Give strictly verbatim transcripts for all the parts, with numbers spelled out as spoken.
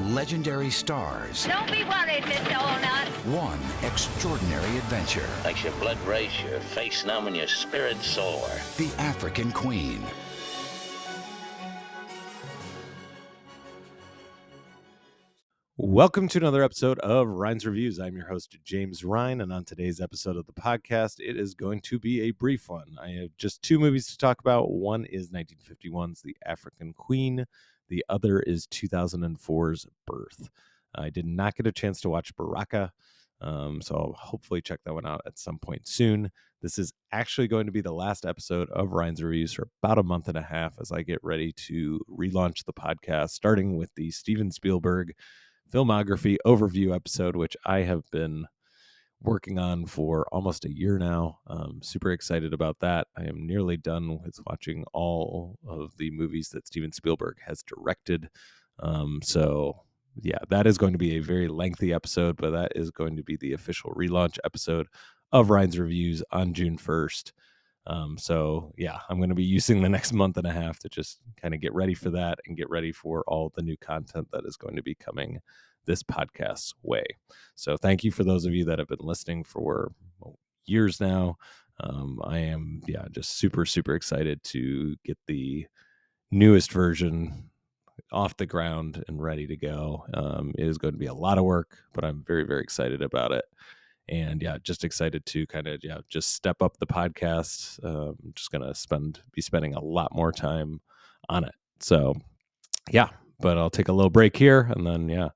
legendary stars. Don't be worried, Mister Allnut. One extraordinary adventure. Makes your blood race, your face numb, and your spirit soar. The African Queen. Welcome to another episode of Ryan's Reviews. I'm your host, James Ryan, and on today's episode of the podcast, it is going to be a brief one. I have just two movies to talk about. One is nineteen fifty-one's The African Queen. The other is two thousand four's Birth. I did not get a chance to watch Baraka, um, so I'll hopefully check that one out at some point soon. This is actually going to be the last episode of Ryan's Reviews for about a month and a half as I get ready to relaunch the podcast, starting with the Steven Spielberg filmography overview episode, which I have been working on for almost a year now. Um, super excited about that. I am nearly done with watching all of the movies that Steven Spielberg has directed. Um, so yeah, that is going to be a very lengthy episode, but that is going to be the official relaunch episode of Ryan's Reviews on June first. Um, so yeah, I'm going to be using the next month and a half to just kind of get ready for that and get ready for all the new content that is going to be coming this podcast's way. So thank you for those of you that have been listening for years now. Um, I am, yeah, just super, super excited to get the newest version off the ground and ready to go. Um, it is going to be a lot of work, but I'm very, very excited about it. And yeah, just excited to kind of yeah just step up the podcast. Um, just gonna spend be spending a lot more time on it. So yeah, but I'll take a little break here and then yeah,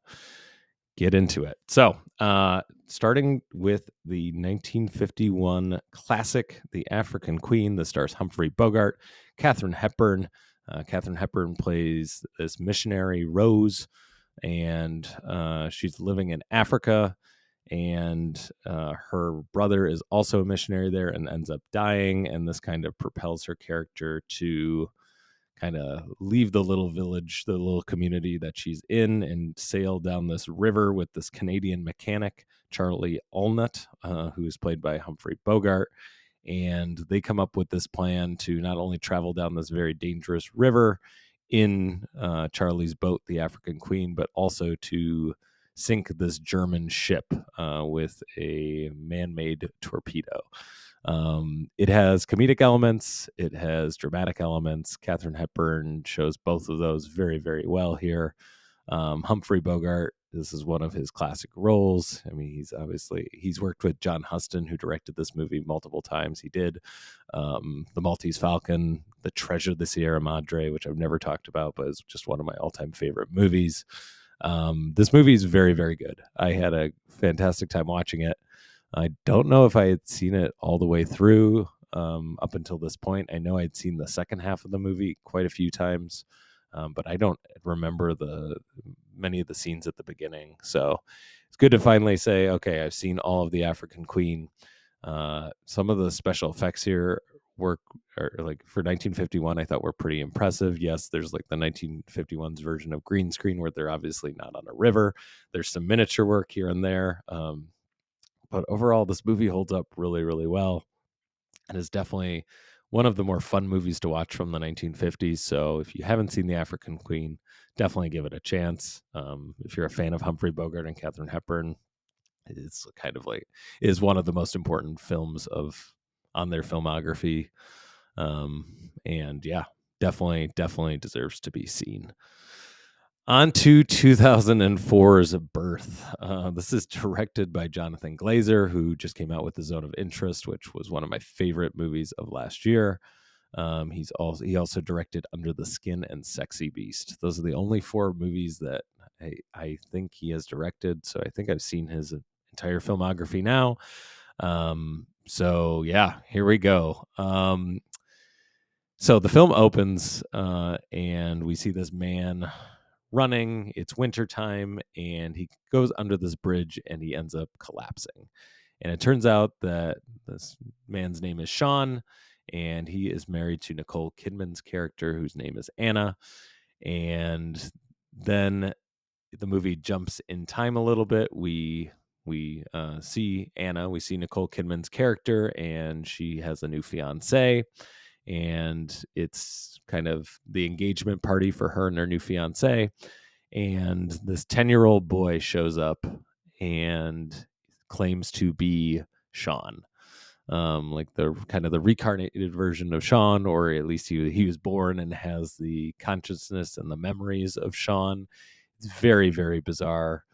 get into it. So uh, starting with the nineteen fifty-one classic, The African Queen. This stars Humphrey Bogart, Katharine Hepburn. Uh, Katharine Hepburn plays this missionary Rose, and uh, she's living in Africa. And uh, her brother is also a missionary there and ends up dying. And this kind of propels her character to kind of leave the little village, the little community that she's in, and sail down this river with this Canadian mechanic, Charlie Allnut, uh, who is played by Humphrey Bogart. And they come up with this plan to not only travel down this very dangerous river in uh, Charlie's boat, the African Queen, but also to sink this German ship uh, with a man-made torpedo. Um, it has comedic elements. It has dramatic elements. Katharine Hepburn shows both of those very, very well here. Um, Humphrey Bogart, this is one of his classic roles. I mean, he's obviously, he's worked with John Huston, who directed this movie multiple times. He did um, The Maltese Falcon, The Treasure of the Sierra Madre, which I've never talked about, but is just one of my all-time favorite movies. Um, this movie is very, very good. I had a fantastic time watching it. I don't know if I had seen it all the way through um, up until this point. I know I'd seen the second half of the movie quite a few times, um, but I don't remember the many of the scenes at the beginning. So it's good to finally say, okay, I've seen all of The African Queen. Uh, some of the special effects here work, or like for nineteen fifty-one, I thought were pretty impressive. Yes, there's like the nineteen fifty-one's version of green screen where they're obviously not on a river. There's some miniature work here and there. Um, but overall, this movie holds up really, really well. And is definitely one of the more fun movies to watch from the nineteen fifties. So if you haven't seen The African Queen, definitely give it a chance. Um, if you're a fan of Humphrey Bogart and Katharine Hepburn, it's kind of like is one of the most important films of on their filmography. Um, and yeah, definitely, definitely deserves to be seen. On to two thousand four's Birth. Uh, this is directed by Jonathan Glazer, who just came out with The Zone of Interest, which was one of my favorite movies of last year. Um, he's also he also directed Under the Skin and Sexy Beast. Those are the only four movies that I, I think he has directed. So I think I've seen his entire filmography now. Um, so yeah, here we go. Um, so the film opens uh, and we see this man running. It's wintertime and he goes under this bridge and he ends up collapsing. And it turns out that this man's name is Sean and he is married to Nicole Kidman's character, whose name is Anna. And then the movie jumps in time a little bit. We we uh, see Anna, we see Nicole Kidman's character, and she has a new fiance. And it's kind of the engagement party for her and her new fiance. and this ten-year-old boy shows up and claims to be Sean, um, like the kind of the reincarnated version of Sean, or at least he he was born and has the consciousness and the memories of Sean. It's very, very bizarre.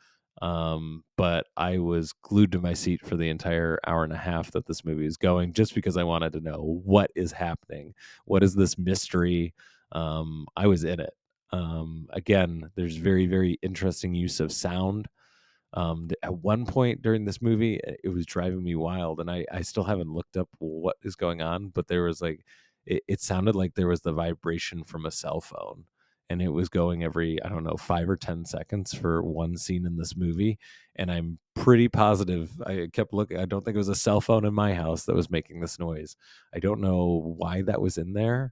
Um, but I was glued to my seat for the entire hour and a half that this movie is going, just because I wanted to know what is happening. What is this mystery? Um, I was in it. Um, again, there's very, very interesting use of sound. Um, th- at one point during this movie, it it was driving me wild, and I, I still haven't looked up what is going on, but there was like, it, it sounded like there was the vibration from a cell phone, and it was going every, I don't know, five or ten seconds for one scene in this movie. And I'm pretty positive, I kept looking, I don't think it was a cell phone in my house that was making this noise. I don't know why that was in there,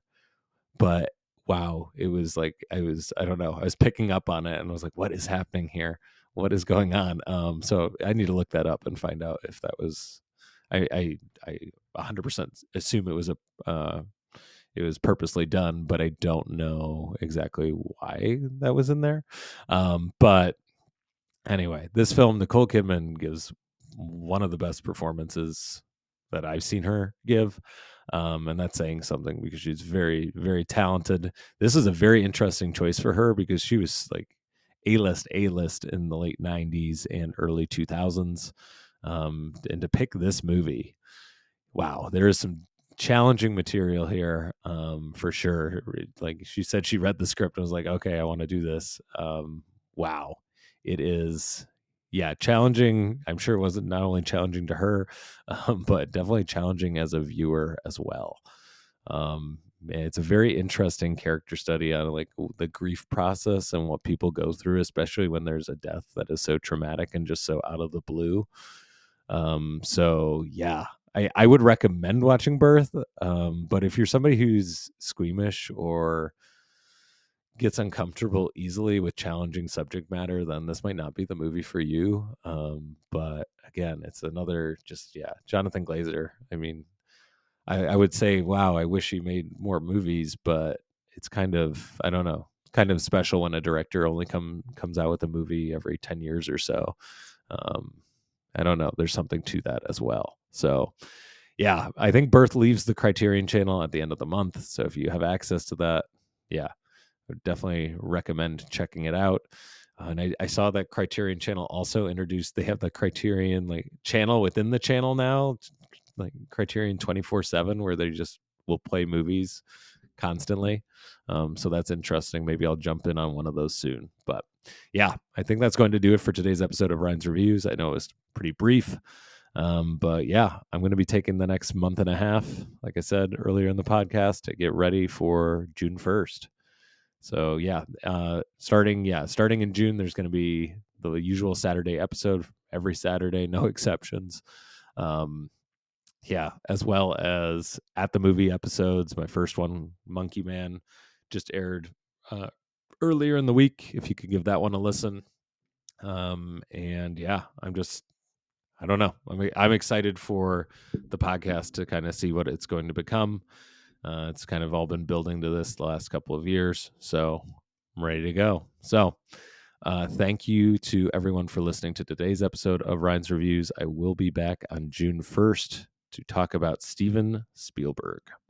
but wow, it was like, I was, I don't know, I was picking up on it and I was like, what is happening here? What is going on? Um, so I need to look that up and find out if that was, I, I, I one hundred percent assume it was a, uh, it was purposely done, but I don't know exactly why that was in there. Um, but anyway, this film, Nicole Kidman gives one of the best performances that I've seen her give. Um, and that's saying something, because she's very, very talented. This is a very interesting choice for her, because she was like A-list, A-list in the late nineties and early two thousands. Um, and to pick this movie, wow, there is some challenging material here, um, for sure. Like she said, she read the script and was like, okay, I want to do this. Um, wow, it is, yeah, challenging. I'm sure it wasn't not only challenging to her, um, but definitely challenging as a viewer as well. Um, it's a very interesting character study on like the grief process and what people go through, especially when there's a death that is so traumatic and just so out of the blue. Um, so yeah, I, I would recommend watching Birth. Um, but if you're somebody who's squeamish or gets uncomfortable easily with challenging subject matter, then this might not be the movie for you. Um, but again, it's another just, yeah, Jonathan Glazer. I mean, I, I would say, wow, I wish he made more movies, but it's kind of, I don't know, kind of special when a director only come comes out with a movie every ten years or so. Um, I don't know. There's something to that as well. So yeah, I think Birth leaves the Criterion Channel at the end of the month. So if you have access to that, yeah, I would definitely recommend checking it out. Uh, and I, I saw that Criterion Channel also introduced, they have the Criterion like channel within the channel now, like Criterion twenty-four seven, where they just will play movies constantly. Um, so that's interesting. Maybe I'll jump in on one of those soon. But yeah, I think that's going to do it for today's episode of Ryan's Reviews. I know it was pretty brief. Um, but yeah, I'm going to be taking the next month and a half, like I said earlier in the podcast, to get ready for June first. So yeah, uh, starting, yeah, starting in June, there's going to be the usual Saturday episode every Saturday, no exceptions. Um, yeah, as well as At the Movie episodes. My first one, Monkey Man, just aired uh, earlier in the week. If you could give that one a listen. Um, and yeah, I'm just, I don't know. I'm, I'm excited for the podcast to kind of see what it's going to become. Uh, it's kind of all been building to this the last couple of years. So I'm ready to go. So uh, thank you to everyone for listening to today's episode of Ryan's Reviews. I will be back on June first to talk about Steven Spielberg.